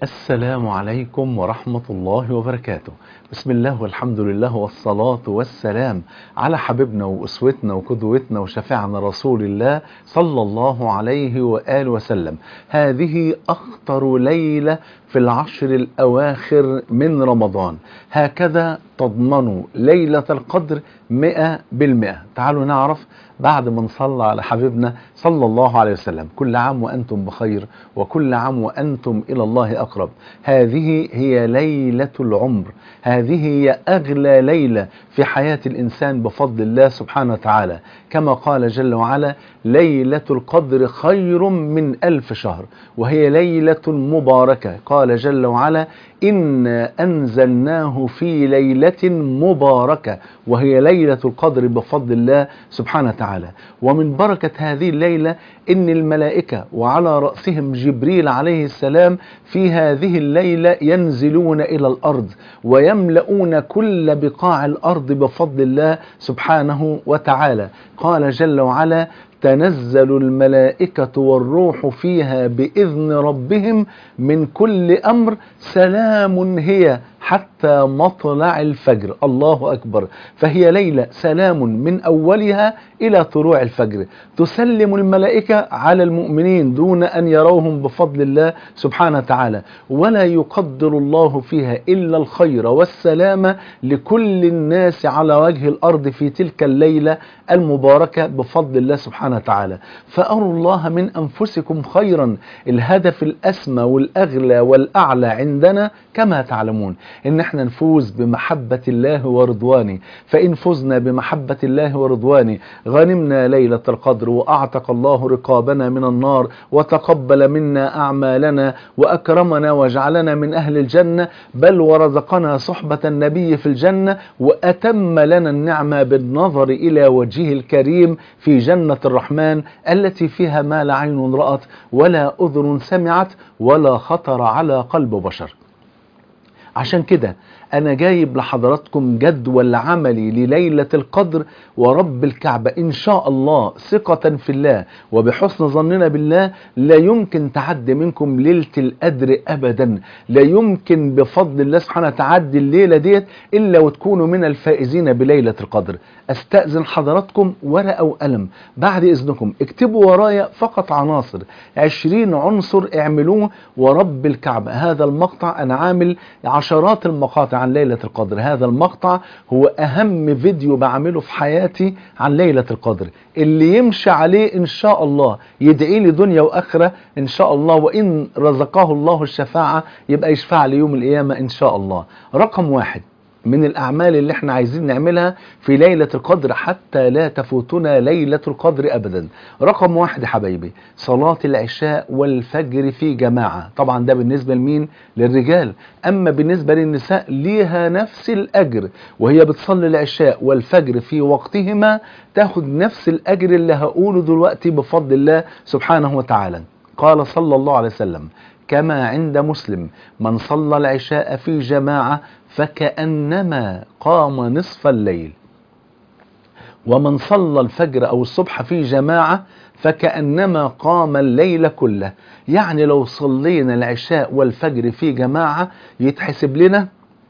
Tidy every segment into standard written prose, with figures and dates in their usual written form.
السلام عليكم ورحمة الله وبركاته. بسم الله والحمد لله والصلاة والسلام على حبيبنا وأسوتنا وقدوتنا وشفيعنا رسول الله صلى الله عليه وآله وسلم. هذه أخطر ليلة في العشر الأواخر من رمضان، هكذا تضمنوا ليلة القدر 100%. تعالوا نعرف بعد ما نصلى على حبيبنا صلى الله عليه وسلم. كل عام وأنتم بخير، وكل عام وأنتم إلى الله أقرب. هذه هي ليلة العمر، هذه هي أغلى ليلة في حياة الإنسان بفضل الله سبحانه وتعالى، كما قال جل وعلا: ليلة القدر خير من 1000 شهر، وهي ليلة مباركة. قال جل وعلا: إنا أنزلناه في ليلة مباركة، وهي ليلة القدر بفضل الله سبحانه وتعالى. ومن بركة هذه الليلة إن الملائكة وعلى رأسهم جبريل عليه السلام في هذه الليلة ينزلون إلى الأرض ويملؤون كل بقاع الأرض بفضل الله سبحانه وتعالى. قال جل وعلا: تنزل الملائكة والروح فيها بإذن ربهم من كل أمر، سلام هي حتى مطلع الفجر. الله أكبر. فهي ليلة سلام من أولها إلى طلوع الفجر. تسلم الملائكة على المؤمنين دون أن يروهم بفضل الله سبحانه وتعالى، ولا يقدر الله فيها إلا الخير والسلامة لكل الناس على وجه الأرض في تلك الليلة المباركة بفضل الله سبحانه وتعالى. فأروا الله من أنفسكم خيرا. الهدف الأسمى والأغلى والأعلى عندنا كما تعلمون إن احنا نفوز بمحبة الله ورضوانه. فإن فزنا بمحبة الله ورضوانه غنمنا ليلة القدر، وأعتق الله رقابنا من النار، وتقبل منا أعمالنا، وأكرمنا وجعلنا من أهل الجنة، بل ورزقنا صحبة النبي في الجنة، وأتم لنا النعمة بالنظر إلى وجهه الكريم في جنة الرحمن التي فيها ما لا عين رأت ولا أذن سمعت ولا خطر على قلب بشر. عشان كده أنا جايب لحضراتكم جدول عملي لليلة القدر، ورب الكعبة إن شاء الله ثقة في الله وبحسن ظننا بالله لا يمكن تعدي منكم ليلة القدر أبدا. لا يمكن بفضل الله سبحانه تعدي الليلة ديت إلا وتكونوا من الفائزين بليلة القدر. أستأذن حضراتكم ورقة وقلم بعد إذنكم، اكتبوا ورايا فقط عناصر 20 عنصر اعملوه ورب الكعبة. هذا المقطع أنا عامل عشرات المقاطع عن ليلة القدر، هذا المقطع هو أهم فيديو بعمله في حياتي عن ليلة القدر. اللي يمشي عليه إن شاء الله يدعي لي دنيا وآخرة إن شاء الله، وإن رزقه الله الشفاعة يبقى يشفع لي يوم القيامة إن شاء الله. رقم 1 من الأعمال اللي احنا عايزين نعملها في ليلة القدر حتى لا تفوتنا ليلة القدر أبدا. رقم 1 يا حبايبي صلاة العشاء والفجر في جماعة. طبعا ده بالنسبة لمين؟ للرجال. أما بالنسبة للنساء ليها نفس الأجر، وهي بتصلي العشاء والفجر في وقتهما تاخد نفس الأجر اللي هقوله دلوقتي بفضل الله سبحانه وتعالى. قال صلى الله عليه وسلم كما عند مسلم: من صلى العشاء في جماعة فكأنما قام نصف الليل، ومن صلى الفجر أو الصبح في جماعة فكأنما قام الليل كله. يعني لو صلينا العشاء والفجر في جماعة يتحسب لنا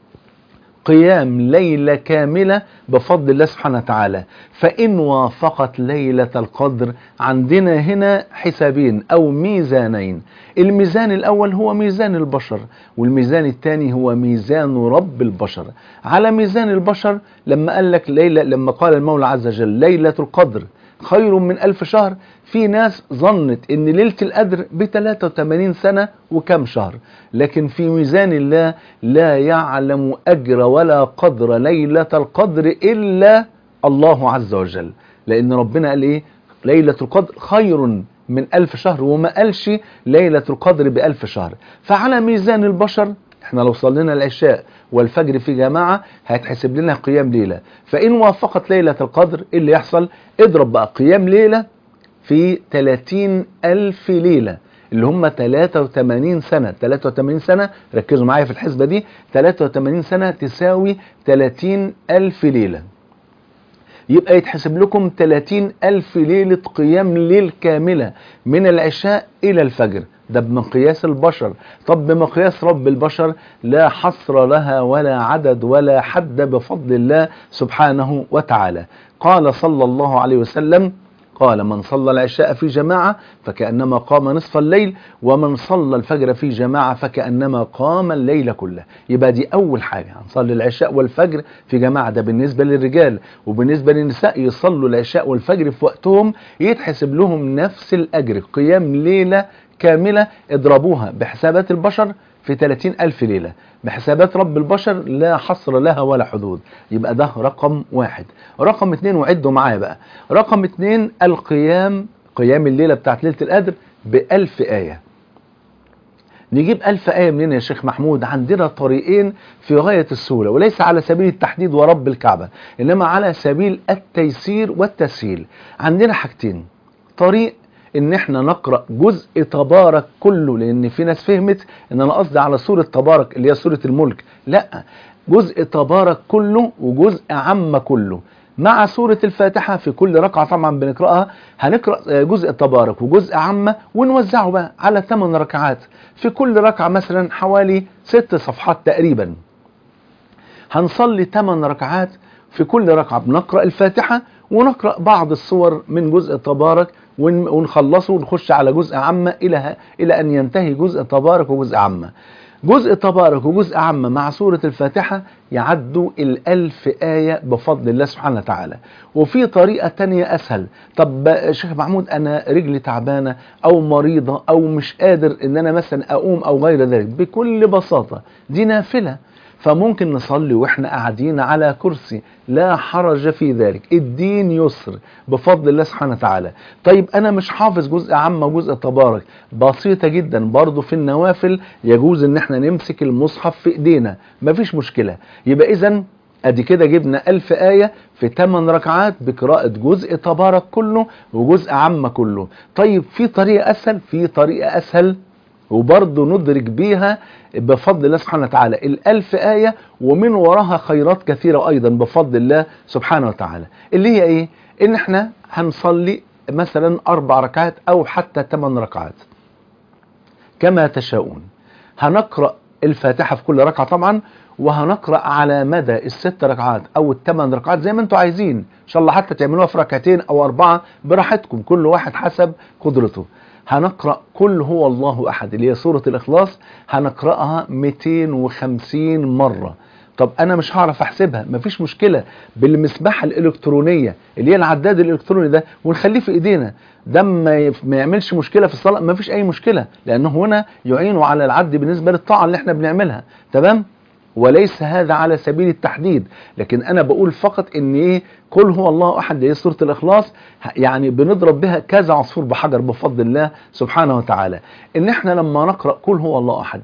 قيام ليلة كاملة بفضل الله سبحانه وتعالى. فإن وافقت ليلة القدر عندنا هنا حسابين أو ميزانين. الميزان الأول هو ميزان البشر، والميزان الثاني هو ميزان رب البشر. على ميزان البشر لما قال لك لما قال المولى عز وجل ليلة القدر خير من 1000 شهر، في ناس ظنت ان ليلة القدر ب83 سنة وكم شهر، لكن في ميزان الله لا يعلم أجر ولا قدر ليلة القدر إلا الله عز وجل. لأن ربنا قال إيه؟ ليلة القدر خير من 1000 شهر، وما قالش ليلة القدر ب1000 شهر. فعلى ميزان البشر احنا لو صلينا العشاء والفجر في جماعة هيتحسب لنا قيام ليلة. فإن وافقت ليلة القدر اللي يحصل اضرب بقى قيام ليلة في 30,000 ليلة اللي هم 83 سنة. 83 سنة ركزوا معايا في الحسبة دي، 83 سنة تساوي 30,000 ليلة. يبقى يتحسب لكم 30,000 ليلة قيام ليل كاملة من العشاء إلى الفجر. ده بمقياس البشر. طب بمقياس رب البشر لا حصر لها ولا عدد ولا حد بفضل الله سبحانه وتعالى. قال صلى الله عليه وسلم قال: من صلى العشاء في جماعة فكأنما قام نصف الليل، ومن صلى الفجر في جماعة فكأنما قام الليل كله. يبقى دي أول حاجة، هنصلي العشاء والفجر في جماعة، ده بالنسبة للرجال. وبالنسبة للنساء يصلوا العشاء والفجر في وقتهم، يتحسب لهم نفس الأجر، قيام ليلة كاملة. اضربوها بحسابات البشر في 30,000 ليلة، بحسابات رب البشر لا حصر لها ولا حدود. يبقى ده رقم واحد. رقم اتنين، وعدوا معايا بقى، رقم اتنين قيام الليلة بتاعت ليلة القدر ب1000 آية. نجيب 1000 آية منين يا شيخ محمود؟ عندنا طريقين في غاية السهولة، وليس على سبيل التحديد ورب الكعبة، إنما على سبيل التيسير والتسهيل. عندنا حاجتين: طريق ان احنا نقرأ جزء تبارك كله، لان في ناس فهمت ان انا قصدي على سورة تبارك اللي هي سورة الملك. لا، جزء تبارك كله وجزء عم كله مع سورة الفاتحة في كل ركعة. طبعا بنقرأها، هنقرأ جزء تبارك وجزء عامة ونوزعه بقى على 8 ركعات، في كل ركعة مثلا حوالي 6 صفحات تقريبا. هنصلي 8 ركعات، في كل ركعة بنقرأ الفاتحة ونقرأ بعض الصور من جزء تبارك ونخلصه ونخش على جزء عامة إلى أن ينتهي جزء تبارك وجزء عامة. جزء تبارك وجزء عامة مع سورة الفاتحة يعدوا 1000 آية بفضل الله سبحانه وتعالى. وفي طريقة تانية أسهل. طب شيخ محمود أنا رجلي تعبانة أو مريضة أو مش قادر إن أنا مثلا أقوم أو غير ذلك، بكل بساطة دي نافلة، فممكن نصلي واحنا قاعدين على كرسي، لا حرج في ذلك. الدين يسر بفضل الله سبحانه وتعالى. طيب انا مش حافظ جزء عام وجزء تبارك، بسيطة جدا برضو في النوافل يجوز ان احنا نمسك المصحف في ايدينا، مفيش مشكلة. يبقى اذا ادي كده جبنا 1000 آية في 8 ركعات بقراءة جزء تبارك كله وجزء عام كله. طيب في طريقة اسهل وبرضه ندرك بيها بفضل الله سبحانه وتعالى 1000 آية، ومن وراها خيرات كثيرة أيضا بفضل الله سبحانه وتعالى. اللي هي إيه؟ إن إحنا هنصلي مثلا 4 ركعات أو حتى 8 ركعات كما تشاءون. هنقرأ الفاتحة في كل ركعة طبعا، وهنقرأ على مدى ال6 ركعات أو ال8 ركعات زي ما انتوا عايزين، إن شاء الله حتى تعملوها في 2 أو 4 براحتكم، كل واحد حسب قدرته. هنقرأ قل هو الله أحد اللي هي سورة الإخلاص، هنقرأها 250 مرة. طب أنا مش هعرف أحسبها، مفيش مشكلة، بالمسبحة الإلكترونية اللي هي العداد الإلكتروني ده، ونخليه في إيدينا، ده ما يعملش مشكلة في الصلاة، مفيش أي مشكلة، لأنه هنا يعين على العد بالنسبة للطاعة اللي احنا بنعملها. تمام؟ وليس هذا على سبيل التحديد، لكن انا بقول فقط ان ايه، قل هو الله احد هي سورة الاخلاص، يعني بنضرب بها كذا عصفور بحجر بفضل الله سبحانه وتعالى. ان احنا لما نقرأ قل هو الله احد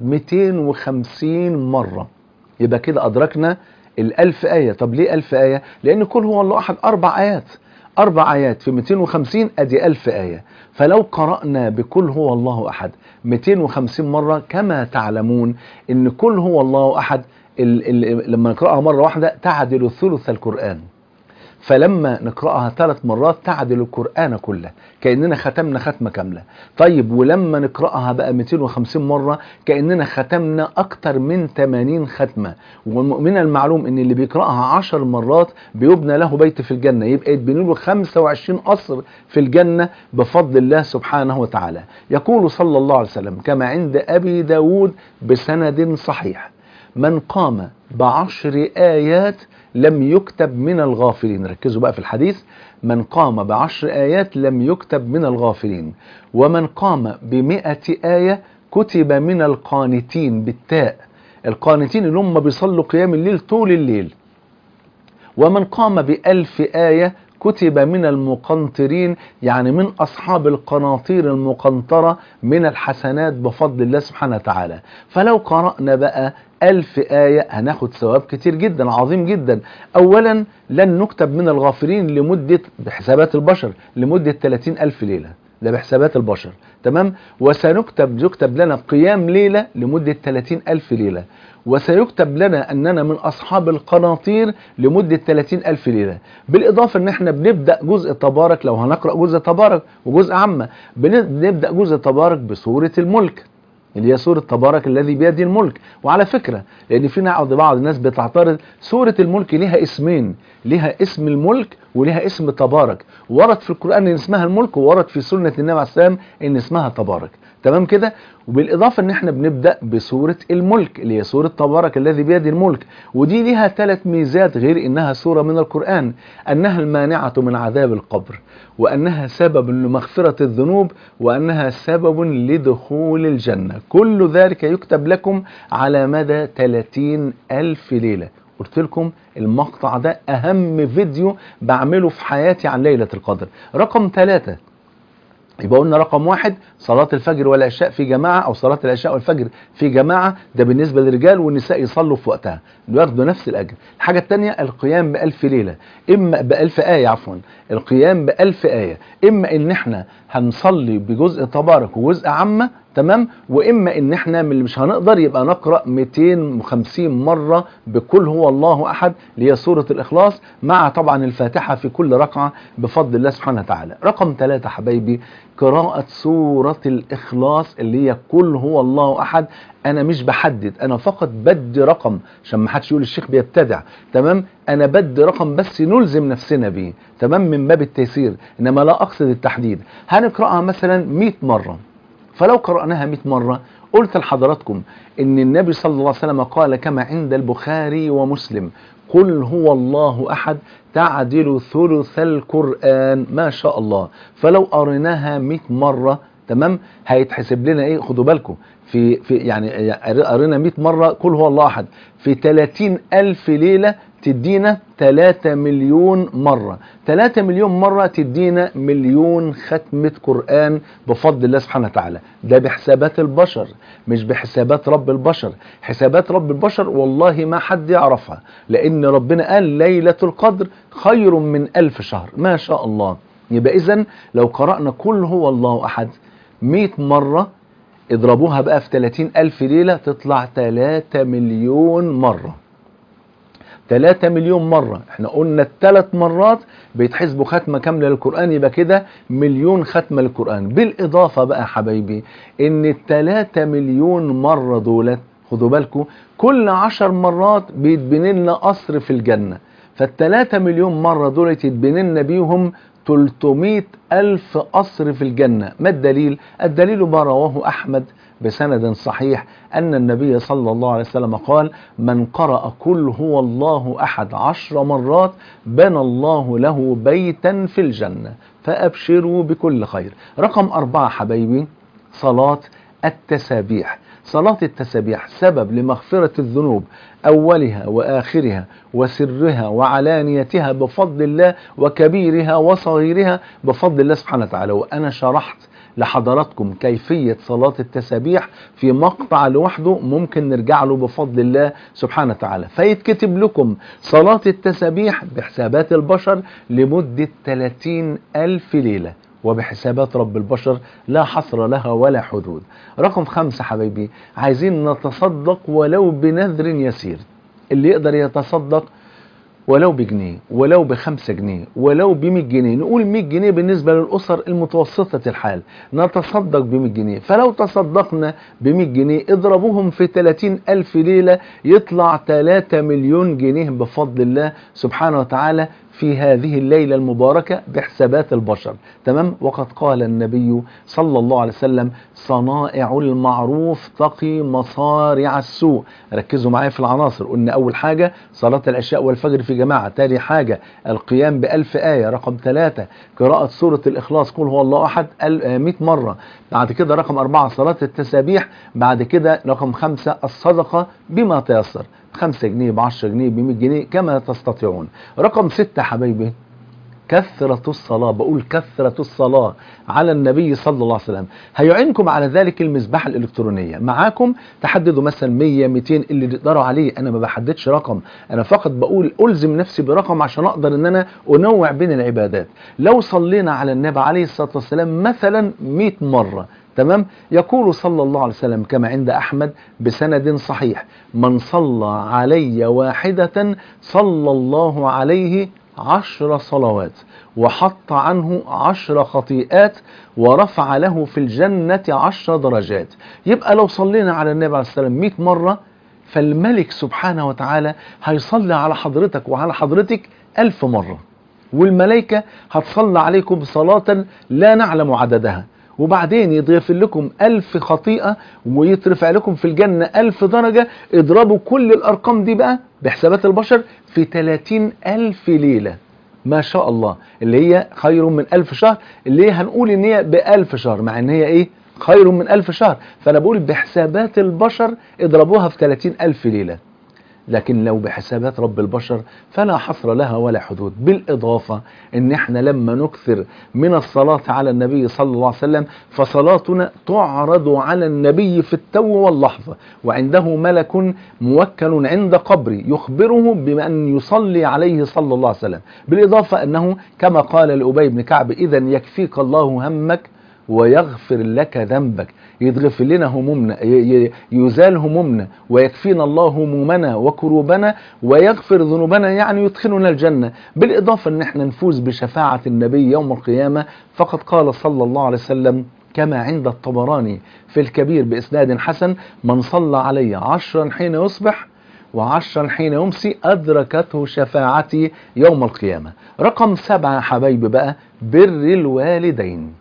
250 مرة يبقى كده ادركنا 1000 آية. طب ليه 1000 آية؟ لان قل هو الله احد 4 آيات، 4 آيات في 250 ادي 1000 آية. فلو قرأنا بكل هو الله احد 250 مرة، كما تعلمون ان كل هو الله احد لما نقرأها مرة واحدة تعدل ثلث القرآن، فلما نقرأها 3 مرات تعدل القرآن كله، كأننا ختمنا ختمة كاملة. طيب ولما نقرأها بقى 250 مرة كأننا ختمنا أكتر من 80 ختمة. ومن المعلوم ان اللي بيقرأها 10 مرات بيبنى له بيت في الجنة، يبقى يتبني له 25 قصر في الجنة بفضل الله سبحانه وتعالى. يقول صلى الله عليه وسلم كما عند أبي داود بسند صحيح: من قام ب10 آيات لم يكتب من الغافلين. ركزوا بقى في الحديث: من قام ب10 آيات لم يكتب من الغافلين، ومن قام ب100 آية كتب من القانتين بالتاء، القانتين اللي هم بيصلوا قيام الليل طول الليل، ومن قام ب1000 آية كتب من المقنطرين، يعني من أصحاب القناطير المقنطرة من الحسنات بفضل الله سبحانه وتعالى. فلو قرأنا بقى 1000 آية هناخد ثواب كتير جدا عظيم جدا. أولا لن نكتب من الغافلين لمدة بحسابات البشر لمدة 30,000 ليلة، ده بحسابات البشر. تمام. يكتب لنا قيام ليلة لمدة 30,000 ليلة، وسيكتب لنا أننا من أصحاب القناطير لمدة 30,000 ليلة. بالإضافة أن احنا بنبدأ جزء تبارك، لو هنقرأ جزء تبارك وجزء عامة، بنبدأ جزء تبارك بسورة الملك اللي هي سورة تبارك الذي بيده الملك. وعلى فكرة، لأن في بعض الناس بتعترض، سورة الملك ليها اسمين، ليها اسم الملك وليها اسم تبارك، ورد في القرآن ان اسمها الملك، وورد في سنة النبي عليه السلام ان اسمها تبارك. تمام كده. وبالإضافة ان احنا بنبدأ بسورة الملك اللي هي سورة تبارك الذي بيده الملك، ودي ليها 3 ميزات غير انها سورة من القرآن: انها المانعة من عذاب القبر، وانها سبب لمغفرة الذنوب، وانها سبب لدخول الجنة. كل ذلك يكتب لكم على مدى 30,000 ليلة. قلت لكم المقطع ده اهم فيديو بعمله في حياتي عن ليلة القدر. رقم 3، يبقى قلنا رقم 1 صلاة الفجر والعشاء في جماعة، أو صلاة العشاء والفجر في جماعة، ده بالنسبة للرجال، والنساء يصلوا في وقتها ياخدوا نفس الأجر. الحاجة الثانية القيام ب1000 ليلة، إما ب1000 آية، عفوا القيام ب1000 آية، إما إن إحنا هنصلي بجزء تبارك وجزء عامة، تمام، وإما إن إحنا من اللي مش هنقدر يبقى نقرأ 250 مرة بكل هو الله أحد اللي هي سورة الإخلاص، مع طبعا الفاتحة في كل ركعة بفضل الله سبحانه وتعالى. رقم 3 حبايبي، قراءة سورة الإخلاص اللي هي كل هو الله أحد. أنا مش بحدد، أنا فقط بدي رقم عشان ما حدش يقول الشيخ بيبتدع، تمام، أنا بدي رقم بس نلزم نفسنا بيه، تمام، من باب التيسير، إنما لا أقصد التحديد. هنقرأها مثلا 100 مرة، فلو قرأناها 100 مرة، قلت لحضراتكم إن النبي صلى الله عليه وسلم قال كما عند البخاري ومسلم: قل هو الله أحد تعدل ثلث القرآن. ما شاء الله. فلو قريناها 100 مرة، تمام، هيتحسب لنا ايه؟ خدوا بالكم، في يعني قرينا 100 مرة قل هو الله أحد، في 30,000 ليلة تدينا 3 مليون مرة. 3 مليون مرة تدينا مليون ختمة قرآن بفضل الله سبحانه وتعالى. ده بحسابات البشر، مش بحسابات رب البشر. حسابات رب البشر والله ما حد يعرفها، لأن ربنا قال ليلة القدر خير من 1000 شهر. ما شاء الله. يبقى إذن لو قرأنا كل هو الله أحد 100 مرة، اضربوها بقى في 30,000 ليلة، تطلع 3 مليون مرة. 3 مليون مرة. احنا قلنا ال3 مرات بيتحسبوا ختمة كاملة للقرآن، يبقى كده مليون ختمة للقرآن. بالإضافة بقى حبايبي إن ال3 مليون مرة دولت، خدوا بالكم، كل 10 مرات بيتبني لنا قصر في الجنة. فال3 مليون مرة دولت يتبني لنا بيهم 300,000 قصر في الجنة. ما الدليل؟ الدليل ما رواه أحمد بسند صحيح أن النبي صلى الله عليه وسلم قال: من قرأ كل هو الله أحد 10 مرات بنى الله له بيتا في الجنة، فأبشروا بكل خير. رقم 4 حبايبي، صلاة التسابيح. صلاة التسابيح سبب لمغفرة الذنوب أولها وآخرها وسرها وعلانيتها بفضل الله، وكبيرها وصغيرها بفضل الله سبحانه وتعالى. وأنا شرحت لحضراتكم كيفية صلاة التسابيح في مقطع لوحده، ممكن نرجع له بفضل الله سبحانه وتعالى. فيتكتب لكم صلاة التسابيح بحسابات البشر لمدة 30,000 ليلة، وبحسابات رب البشر لا حصر لها ولا حدود. رقم 5 حبايبي، عايزين نتصدق ولو بنذر يسير. اللي يقدر يتصدق ولو بجنيه، ولو ب5 جنيه، ولو ب100 جنيه، نقول 100 جنيه بالنسبة للأسر المتوسطة الحال، نتصدق ب100 جنيه. فلو تصدقنا ب100 جنيه اضربوهم في 30,000 ليلة، يطلع 3 مليون جنيه بفضل الله سبحانه وتعالى في هذه الليلة المباركة بحسابات البشر، تمام. وقد قال النبي صلى الله عليه وسلم: صنائع المعروف تقي مصارع السوء. ركزوا معايا في العناصر. قلنا أول حاجة صلاة العشاء والفجر في جماعة، تاني حاجة القيام ب1000 آية، رقم 3 قراءة سورة الإخلاص قل هو الله أحد 100 مرة، بعد كده رقم 4 صلاة التسابيح، بعد كده رقم 5 الصدقة بما تيسر، 5 جنيه ب10 جنيه ب100 جنيه كما تستطيعون. رقم 6 حبايبي كثرة الصلاة، بقول كثرة الصلاة على النبي صلى الله عليه وسلم. هيعينكم على ذلك المسبحة الإلكترونية. معاكم تحددوا مثلا 100 200 اللي تقدروا عليه، أنا ما بحددش رقم، أنا فقط بقول ألزم نفسي برقم عشان أقدر إن أنا أنوع بين العبادات. لو صلينا على النبي عليه الصلاة والسلام مثلا 100 مرة، تمام، يقول صلى الله عليه وسلم كما عند أحمد بسند صحيح: من صلى علي واحدة صلى الله عليه 10 صلوات، وحط عنه 10 خطيئات، ورفع له في الجنة 10 درجات. يبقى لو صلينا على النبي عليه الصلاة والسلام 100 مرة، فالملك سبحانه وتعالى هيصلي على حضرتك وعلى حضرتك 1000 مرة، والملائكة هتصلي عليكم صلاة لا نعلم عددها، وبعدين يضيف لكم 1000 خطيئة، ويترفع لكم في الجنة 1000 درجة. اضربوا كل الأرقام دي بقى بحسابات البشر في 30,000 ليلة، ما شاء الله، اللي هي خير من 1000 شهر، اللي هي هنقول ان هي ب1000 شهر، مع ان هي ايه؟ خير من 1000 شهر. فأنا بقول بحسابات البشر اضربوها في 30,000 ليلة، لكن لو بحسابات رب البشر فلا حصر لها ولا حدود. بالإضافة ان احنا لما نكثر من الصلاة على النبي صلى الله عليه وسلم، فصلاتنا تعرض على النبي في التو واللحظة، وعنده ملك موكل عند قبري يخبره بأن يصلي عليه صلى الله عليه وسلم. بالإضافة أنه كما قال لأبي بن كعب: إذا يكفيك الله همك ويغفر لك ذنبك. يتغفر لنا همومنا، يزال همومنا، ويكفينا الله همومنا وكروبنا، ويغفر ذنوبنا، يعني يدخلنا الجنة. بالإضافة أن احنا نفوز بشفاعة النبي يوم القيامة، فقد قال صلى الله عليه وسلم كما عند الطبراني في الكبير بإسناد حسن: من صلى علي 10 حين يصبح و10 حين يمسي أدركته شفاعتي يوم القيامة. رقم 7 يا حبايبي بقى: بر الوالدين.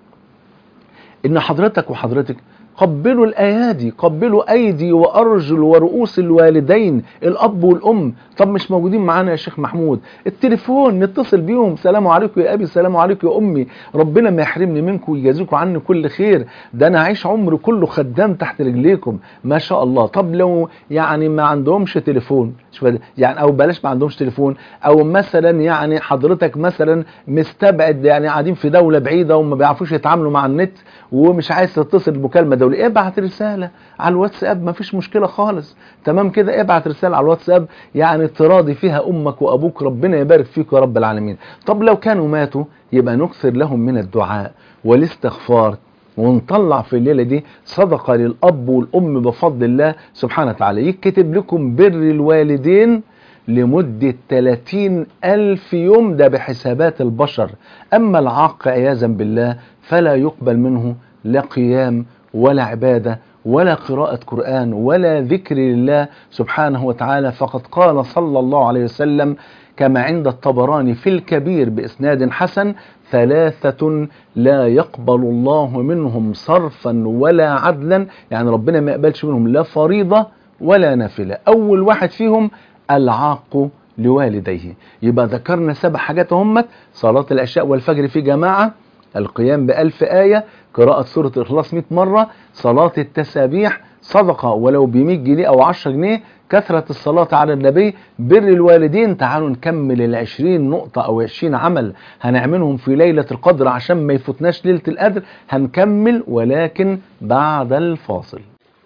إن حضرتك وحضرتك قبلوا الأيادي، قبلوا أيدي وأرجل ورؤوس الوالدين، الأب والأم. طب مش موجودين معانا يا شيخ محمود؟ التليفون نتصل بيهم: سلام عليكم يا أبي، سلام عليكم يا أمي، ربنا ما يحرمني منكم ويجازيكم عني كل خير، ده أنا عايش عمري كله خدام تحت رجليكم ما شاء الله. طب لو يعني ما عندهمش تليفون، يعني أو بلاش ما عندهمش تليفون، أو مثلا يعني حضرتك مثلا مستبعد، يعني قاعدين في دولة بعيدة وما بيعرفوش يتعاملوا مع النت، ومش عايز تتصل بمكالمة دولية، ابعت رسالة على الواتساب، ما فيش مشكلة خالص، تمام كده. ابعت رسالة على الواتساب يعني تراضي فيها أمك وأبوك، ربنا يبارك فيك يا رب العالمين. طب لو كانوا ماتوا، يبقى نكثر لهم من الدعاء والاستغفار، ونطلع في الليلة دي صدقة للأب والأم بفضل الله سبحانه وتعالى. يكتب لكم بر الوالدين لمدة 30,000 يوم، ده بحسابات البشر. أما العاق عياذا بالله فلا يقبل منه لا قيام ولا عبادة ولا قراءة قرآن ولا ذكر لله سبحانه وتعالى. فقد قال صلى الله عليه وسلم كما عند الطبراني في الكبير بإسناد حسن: 3 لا يقبل الله منهم صرفا ولا عدلا، يعني ربنا ما يقبلش منهم لا فريضة ولا نافلة. أول واحد فيهم العاق لوالديه. يبقى ذكرنا 7 حاجات همت: صلاة العشاء والفجر في جماعة، القيام ب1000 آية، قراءة سورة الإخلاص 100 مرة، صلاة التسابيح، صدقة ولو ب100 جنيه أو 10 جنيه، كثرة الصلاة على النبي، بر الوالدين. تعالوا نكمل 20 نقطة أو 20 عمل هنعملهم في ليلة القدر عشان ما يفوتناش ليلة القدر. هنكمل ولكن بعد الفاصل.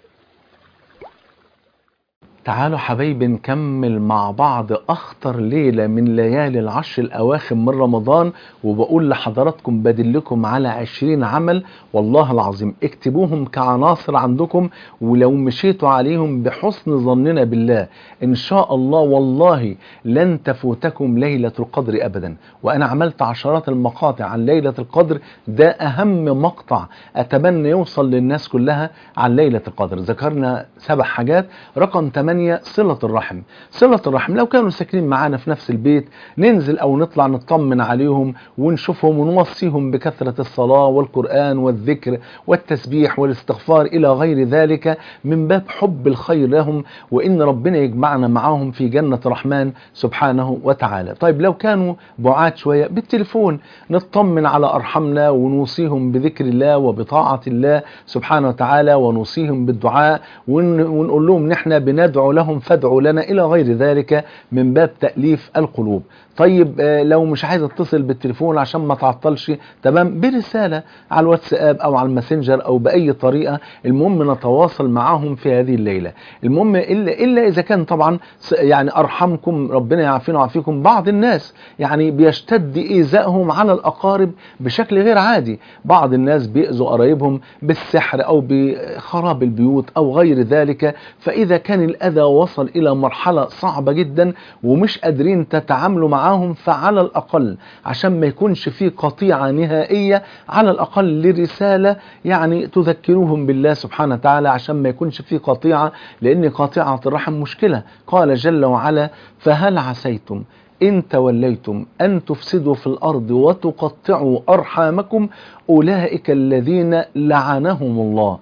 تعالوا حبايبي نكمل مع بعض أخطر ليلة من ليالي العشر الأواخر من رمضان، وبقول لحضراتكم بدلكم على 20 عمل والله العظيم اكتبوهم كعناصر عندكم، ولو مشيتوا عليهم بحسن ظننا بالله إن شاء الله والله لن تفوتكم ليلة القدر أبدا. وأنا عملت عشرات المقاطع عن ليلة القدر، ده أهم مقطع أتمنى يوصل للناس كلها عن ليلة القدر. ذكرنا 7 حاجات. رقم 8 صلة الرحم. صلة الرحم لو كانوا ساكنين معانا في نفس البيت ننزل أو نطلع نطمن عليهم ونشوفهم ونوصيهم بكثرة الصلاة والقرآن والذكر والتسبيح والاستغفار إلى غير ذلك من باب حب الخير لهم، وإن ربنا يجمعنا معهم في جنة الرحمن سبحانه وتعالى. طيب لو كانوا بعاد شوية بالتليفون نطمن على أرحمنا ونوصيهم بذكر الله وبطاعة الله سبحانه وتعالى، ونوصيهم بالدعاء ونقول لهم نحن بندعو ندعو لهم فادعوا لنا إلى غير ذلك من باب تأليف القلوب. طيب لو مش عايز اتصل بالتليفون عشان ما تعطلش، تمام، برسالة على الواتساب أو على الماسنجر أو بأي طريقة، المهم نتواصل معهم في هذه الليلة. المهم إلا إذا كان طبعا يعني أرحمكم ربنا يعافينا ويعافيكم، بعض الناس يعني بيشتد إيذائهم على الأقارب بشكل غير عادي. بعض الناس بيأذوا قرايبهم بالسحر أو بخراب البيوت أو غير ذلك. فإذا كان الأذى وصل إلى مرحلة صعبة جدا ومش قادرين تتعاملوا معاهم، فعلى الأقل عشان ما يكونش في قطيعة نهائية، على الأقل لرسالة يعني تذكروهم بالله سبحانه وتعالى، عشان ما يكونش في قطيعة، لأن قطيعة الرحم مشكلة. قال جل وعلا: فهل عسيتم إن توليتم أن تفسدوا في الأرض وتقطعوا أرحامكم أولئك الذين لعنهم الله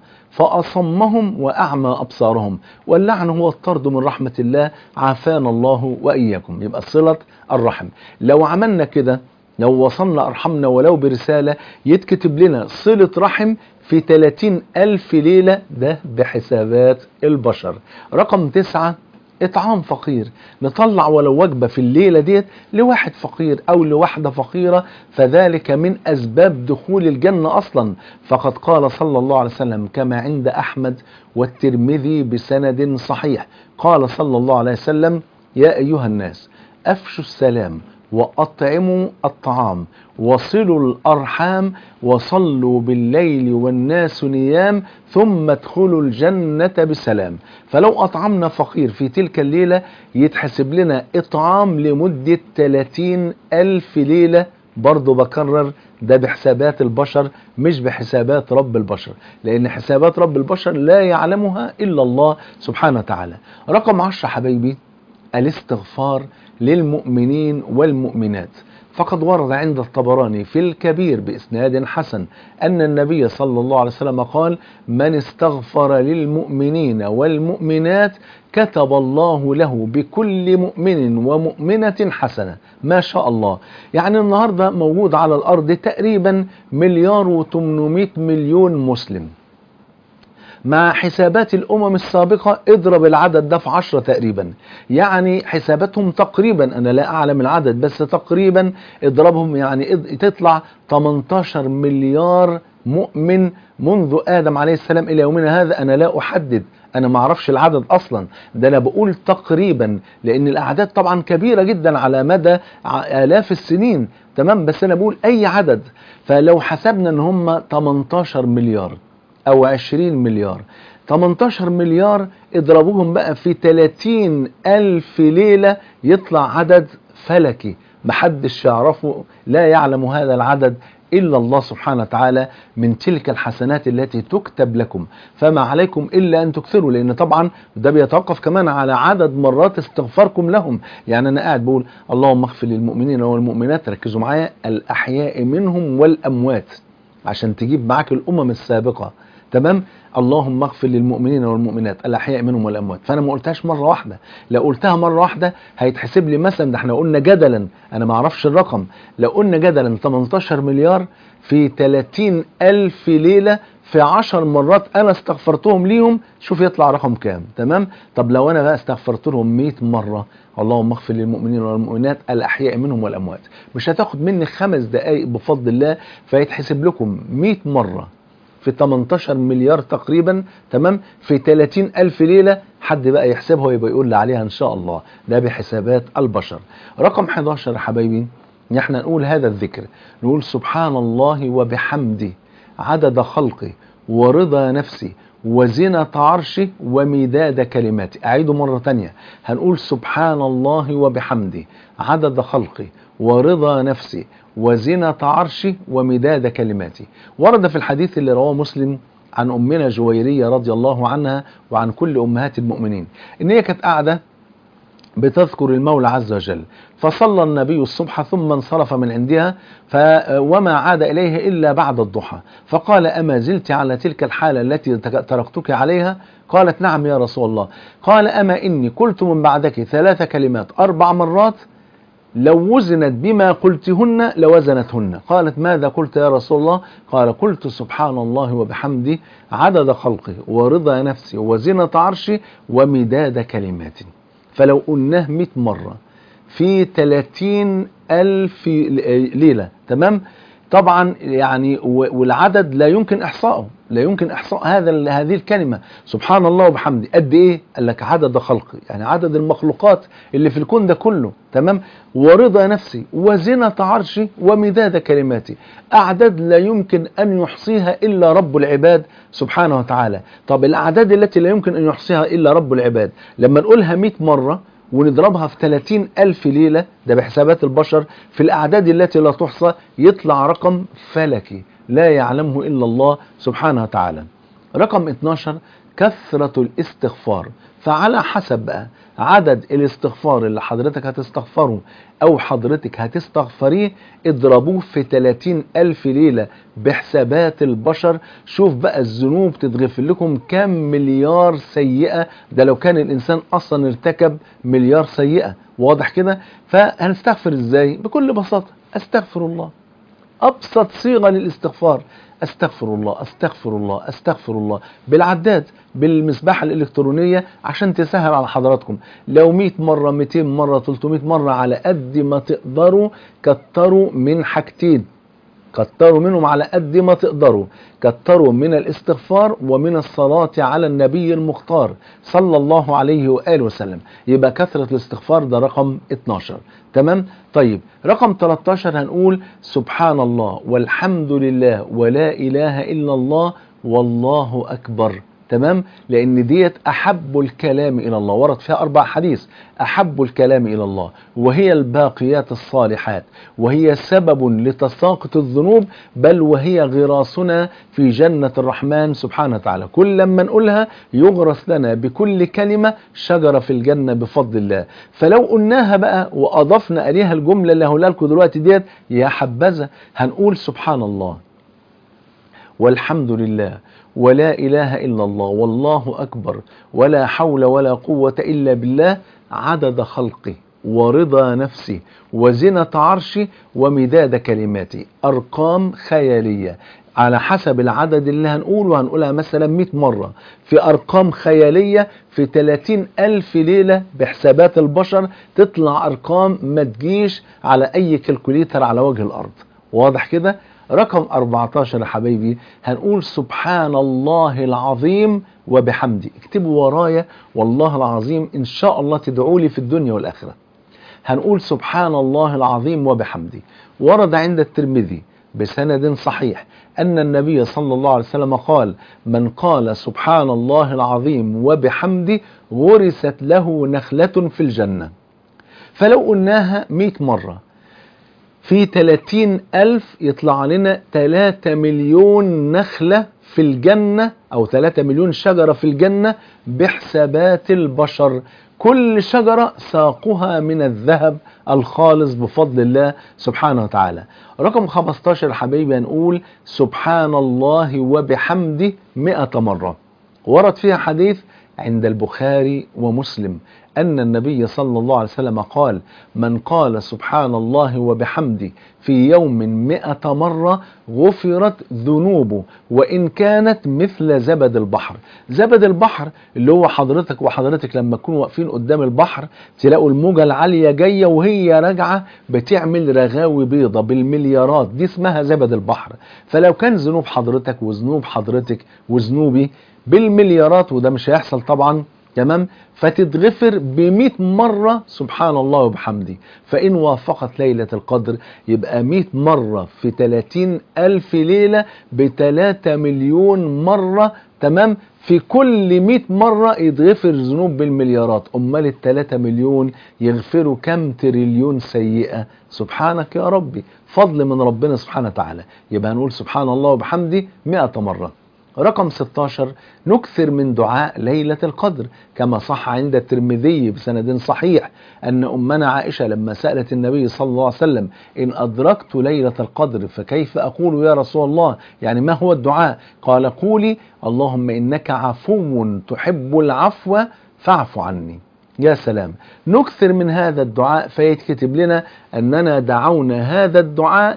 فأصمهم وأعمى أبصارهم واللعن هو الطرد من رحمة الله، عافانا الله وإياكم. يبقى صلة الرحم لو عملنا كده، لو وصلنا أرحمنا ولو برسالة، يتكتب لنا صلة رحم في 30,000 ليلة، ده بحسابات البشر. رقم 9: إطعام فقير. نطلع ولو وجبة في الليلة ديت لواحد فقير أو لواحدة فقيرة، فذلك من أسباب دخول الجنة أصلا. فقد قال صلى الله عليه وسلم كما عند أحمد والترمذي بسند صحيح، قال صلى الله عليه وسلم: يا أيها الناس أفشوا السلام وأطعموا الطعام وصلوا الأرحام وصلوا بالليل والناس نيام ثم ادخلوا الجنة بسلام. فلو أطعمنا فقير في تلك الليلة يتحسب لنا إطعام لمدة 30,000 ليلة. برضو بكرر، ده بحسابات البشر مش بحسابات رب البشر، لأن حسابات رب البشر لا يعلمها إلا الله سبحانه وتعالى. رقم 10 حبايبي: الاستغفار للمؤمنين والمؤمنات. فقد ورد عند الطبراني في الكبير بإسناد حسن أن النبي صلى الله عليه وسلم قال: من استغفر للمؤمنين والمؤمنات كتب الله له بكل مؤمن ومؤمنة حسنة. ما شاء الله. يعني النهاردة موجود على الأرض تقريبا 1,800,000,000 مسلم. مع حسابات الأمم السابقة اضرب العدد ده في 10 تقريبا، يعني حساباتهم تقريبا، أنا لا أعلم العدد بس تقريبا اضربهم، يعني تطلع 18 مليار مؤمن منذ آدم عليه السلام إلى يومنا هذا. أنا لا أحدد، أنا ما أعرفش العدد أصلا، ده أنا بقول تقريبا، لأن الأعداد طبعا كبيرة جدا على مدى آلاف السنين، تمام، بس أنا بقول أي عدد. فلو حسبنا أن هم 18 مليار أو 20 مليار، 18 مليار اضربوهم بقى في 30,000 ليلة، يطلع عدد فلكي محدش يعرفه، لا يعلم هذا العدد إلا الله سبحانه وتعالى، من تلك الحسنات التي تكتب لكم. فما عليكم إلا أن تكثروا، لأن طبعا ده بيتوقف كمان على عدد مرات استغفاركم لهم. يعني أنا قاعد بقول اللهم اغفر للمؤمنين والمؤمنات، ركزوا معايا، الأحياء منهم والأموات، عشان تجيب معاك الأمم السابقة، تمام. اللهم اغفر للمؤمنين والمؤمنات الأحياء منهم والأموات. فأنا ما قلتهاش مرة واحدة، لو قلتها مرة واحدة هيتحسب لي مثلا، ده احنا قلنا جدلا، أنا ما أعرفش الرقم، لو قلنا جدلا 18 مليار في 30,000 ليلة في 10 مرات أنا استغفرتهم ليهم، شوف يطلع رقم كام، تمام. طب لو أنا بقى استغفرت لهم 100 مرة، اللهم اغفر للمؤمنين والمؤمنات الأحياء منهم والأموات، مش هتاخد مني 5 دقايق بفضل الله، فيتحسب لكم 100 مرة في 18 مليار تقريبا، تمام، في 30,000 ليلة. حد بقى يحسبها ويبقى يقول لي عليها إن شاء الله، ده بحسابات البشر. رقم 11 يا حبايبي، احنا نقول هذا الذكر، نقول سبحان الله وبحمده عدد خلقه ورضا نفسي وزنة عرشه ومداد كلماتي. أعيده مرة تانية، هنقول سبحان الله وبحمده عدد خلقه ورضا نفسي وزنة عرشي ومداد كلماتي. ورد في الحديث اللي رواه مسلم عن أمنا جويرية رضي الله عنها وعن كل أمهات المؤمنين، إن هي كانت قاعدة بتذكر المولى عز وجل، فصلى النبي الصبح ثم انصرف من عندها وما عاد إليه إلا بعد الضحى، فقال: أما زلت على تلك الحالة التي تركتك عليها؟ قالت: نعم يا رسول الله. قال: أما إني قلت من بعدك 3 كلمات 4 مرات لو وزنت بما قلتهن لوزنتهن. قالت ماذا قلت يا رسول الله؟ قال قلت سبحان الله وبحمده عدد خلقه ورضا نفسي وزنة عرشي ومداد كلماتي. فلو قلناه 100 مرة في 30,000 ليلة، تمام؟ طبعا يعني والعدد لا يمكن إحصائه، لا يمكن إحصاء هذه الكلمة سبحان الله وبحمده. قد إيه؟ قال لك عدد خلقي، يعني عدد المخلوقات اللي في الكون ده كله، تمام؟ ورضا نفسي وزنة عرشي ومداد كلماتي. أعداد لا يمكن أن يحصيها إلا رب العباد سبحانه وتعالى. طب الأعداد التي لا يمكن أن يحصيها إلا رب العباد لما نقولها 100 مرة ونضربها في 30,000 ليلة، ده بحسابات البشر، في الأعداد التي لا تحصى يطلع رقم فلكي لا يعلمه إلا الله سبحانه وتعالى. رقم 12 كثرة الاستغفار. فعلى حسب بقى عدد الاستغفار اللي حضرتك هتستغفره أو حضرتك هتستغفريه اضربوه في 30,000 ليلة بحسابات البشر. شوف بقى الذنوب تتغفر لكم كم مليار سيئة، ده لو كان الإنسان أصلا ارتكب مليار سيئة. واضح كده؟ فهنستغفر إزاي؟ بكل بساطة أستغفر الله، أبسط صيغة للاستغفار أستغفر الله أستغفر الله أستغفر الله، بالعداد بالمسبحة الإلكترونية عشان تسهل على حضراتكم. لو 100 مرة 200 مرة 300 مرة على قد ما تقدروا. كتروا من حاجتين، كتروا منهم على قد ما تقدروا. كتروا من الاستغفار ومن الصلاة على النبي المختار صلى الله عليه وآله وسلم. يبقى كثرة الاستغفار ده رقم 12، تمام؟ طيب رقم 13 هنقول سبحان الله والحمد لله ولا إله إلا الله والله أكبر، تمام؟ لأن ديت أحب الكلام إلى الله، ورد فيها 4 حديث. أحب الكلام إلى الله وهي الباقيات الصالحات، وهي سبب لتساقط الذنوب، بل وهي غراسنا في جنة الرحمن سبحانه وتعالى. كل لما نقولها يغرس لنا بكل كلمة شجرة في الجنة بفضل الله. فلو قلناها بقى وأضفنا إليها الجملة اللي هقولها لكم دلوقتي ديت، يا حبذا هنقول سبحان الله والحمد لله ولا إله إلا الله والله أكبر ولا حول ولا قوة إلا بالله عدد خلقي ورضا نفسي وزنة عرشي ومداد كلماتي. أرقام خيالية على حسب العدد اللي هنقوله، هنقولها مثلا 100 مرة في أرقام خيالية في 30,000 ليلة بحسابات البشر، تطلع أرقام ما تجيش على أي كالكوليتر على وجه الأرض. واضح كده؟ رقم 14 يا حبايبي هنقول سبحان الله العظيم وبحمده. اكتبوا ورايا والله العظيم إن شاء الله تدعوا لي في الدنيا والآخرة. هنقول سبحان الله العظيم وبحمده. ورد عند الترمذي بسند صحيح أن النبي صلى الله عليه وسلم قال من قال سبحان الله العظيم وبحمده غرست له نخلة في الجنة. فلو قلناها 100 مرة في 30,000 يطلع لنا 3 مليون نخلة في الجنة أو 3 مليون شجرة في الجنة بحسابات البشر، كل شجرة ساقها من الذهب الخالص بفضل الله سبحانه وتعالى. رقم 15 حبيبي هنقول سبحان الله وبحمده 100 مرة. ورد فيها حديث عند البخاري ومسلم أن النبي صلى الله عليه وسلم قال من قال سبحان الله وبحمده في يوم 100 مرة غفرت ذنوبه وإن كانت مثل زبد البحر. زبد البحر اللي هو حضرتك وحضرتك لما تكونوا واقفين قدام البحر تلاقوا الموجة العالية جاية وهي راجعة بتعمل رغاوي بيضة بالمليارات، دي اسمها زبد البحر. فلو كان ذنوب حضرتك وذنوب حضرتك وذنوبي بالمليارات، وده مش هيحصل طبعا، تمام؟ فتتغفر ب100 مرة سبحان الله وبحمده. فإن وافقت ليلة القدر يبقى 100 مرة في 30,000 ليلة ب3 مليون مرة، تمام؟ في كل 100 مرة يتغفر ذنوب بالمليارات. أمال ال3 مليون يغفروا كم تريليون سيئة؟ سبحانك يا ربي، فضل من ربنا سبحانه وتعالى. يبقى نقول سبحان الله وبحمده 100 مرة. رقم 16 نكثر من دعاء ليلة القدر كما صح عند الترمذي بسند صحيح أن أمنا عائشة لما سألت النبي صلى الله عليه وسلم إن أدركت ليلة القدر فكيف أقول يا رسول الله، يعني ما هو الدعاء؟ قال قولي اللهم إنك عفو تحب العفو فاعف عني. يا سلام، نكثر من هذا الدعاء فيتكتب لنا أننا دعونا هذا الدعاء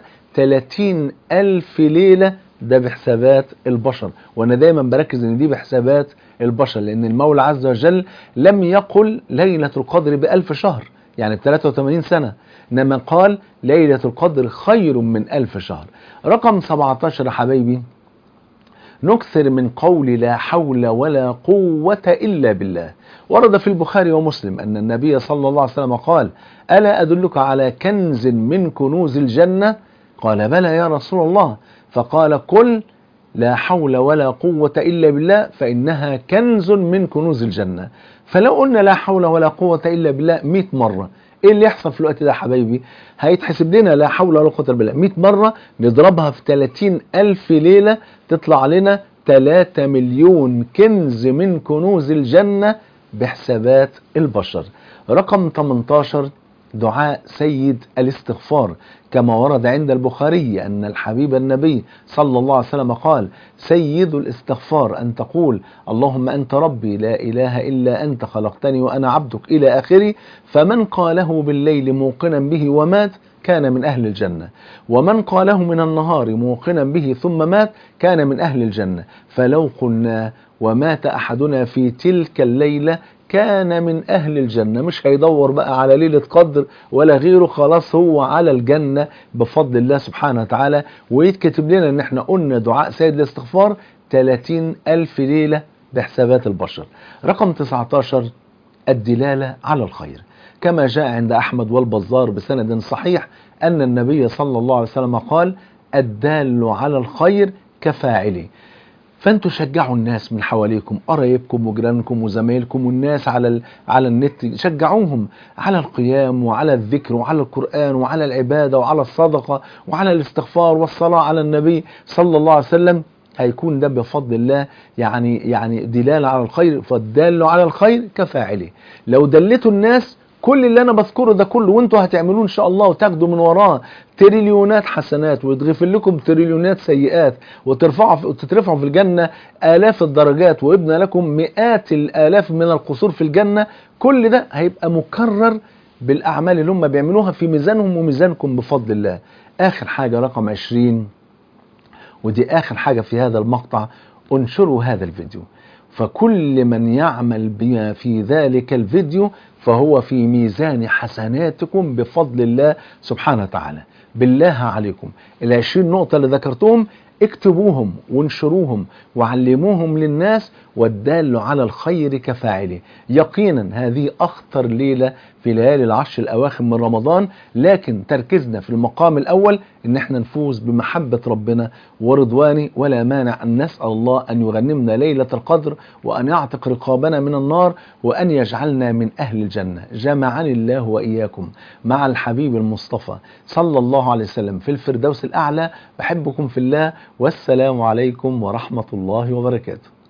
30,000 ليلة. ده بحسابات البشر، وأنا دايما بركز أن دي بحسابات البشر، لأن المولى عز وجل لم يقل ليلة القدر ب1000 شهر يعني ب83 سنة، إنما قال ليلة القدر خير من 1000 شهر. رقم 17 يا حبايبي، نكثر من قول لا حول ولا قوة إلا بالله. ورد في البخاري ومسلم أن النبي صلى الله عليه وسلم قال: ألا أدلك على كنز من كنوز الجنة؟ قال: بلى يا رسول الله. فقال: قل لا حول ولا قوة إلا بالله فإنها كنز من كنوز الجنة. فلو قلنا لا حول ولا قوة إلا بالله 100 مرة، ايه اللي يحصل في الوقت ده يا حبايبي؟ هيتحسب لنا لا حول ولا قوة الا بالله 100 مرة، نضربها في 30,000 ليلة، تطلع لنا 3 مليون كنز من كنوز الجنة بحسابات البشر. رقم 18 دعاء سيد الاستغفار، كما ورد عند البخاري أن الحبيب النبي صلى الله عليه وسلم قال: سيد الاستغفار أن تقول اللهم أنت ربي لا إله إلا أنت خلقتني وأنا عبدك إلى آخره. فمن قاله بالليل موقنا به ومات كان من أهل الجنة، ومن قاله من النهار موقنا به ثم مات كان من أهل الجنة. فلو قلنا ومات أحدنا في تلك الليلة كان من أهل الجنة، مش هيدور بقى على ليلة قدر ولا غيره، خلاص هو على الجنة بفضل الله سبحانه وتعالى. ويتكتب لنا ان احنا قلنا دعاء سيد الاستغفار 30,000 ليلة بحسابات البشر. رقم 19 الدلالة على الخير، كما جاء عند أحمد والبزار بسند صحيح أن النبي صلى الله عليه وسلم قال: الدال على الخير كفاعله. فانتوا شجعوا الناس من حواليكم، قرايبكم وجيرانكم وزمايلكم والناس على النت، شجعوهم على القيام وعلى الذكر وعلى القرآن وعلى العبادة وعلى الصدقة وعلى الاستغفار والصلاة على النبي صلى الله عليه وسلم. هيكون ده بفضل الله يعني دلالة على الخير، فالدال على الخير كفاعله. لو دلتوا الناس كل اللي انا بذكره ده كله وانتوا هتعملوه ان شاء الله، وتاخدوا من وراه تريليونات حسنات، ويتغفر لكم تريليونات سيئات، وتترفعوا في الجنة آلاف الدرجات، ويبنى لكم مئات الآلاف من القصور في الجنة. كل ده هيبقى مكرر بالأعمال اللي هم بيعملوها في ميزانهم وميزانكم بفضل الله. آخر حاجة رقم 20، ودي آخر حاجة في هذا المقطع: انشروا هذا الفيديو، فكل من يعمل بما في ذلك الفيديو فهو في ميزان حسناتكم بفضل الله سبحانه وتعالى. بالله عليكم ال20 نقطة اللي ذكرتهم اكتبوهم وانشروهم وعلموهم للناس، والدال على الخير كفاعله. يقينا هذه أخطر ليلة في ليالي العشر الأواخر من رمضان، لكن تركيزنا في المقام الأول إن احنا نفوز بمحبة ربنا ورضوانه، ولا مانع أن نسأل الله أن يغنمنا ليلة القدر، وأن يعتق رقابنا من النار، وأن يجعلنا من أهل الجنة. جمعني الله وإياكم مع الحبيب المصطفى صلى الله عليه وسلم في الفردوس الأعلى. بحبكم في الله، والسلام عليكم ورحمة الله وبركاته.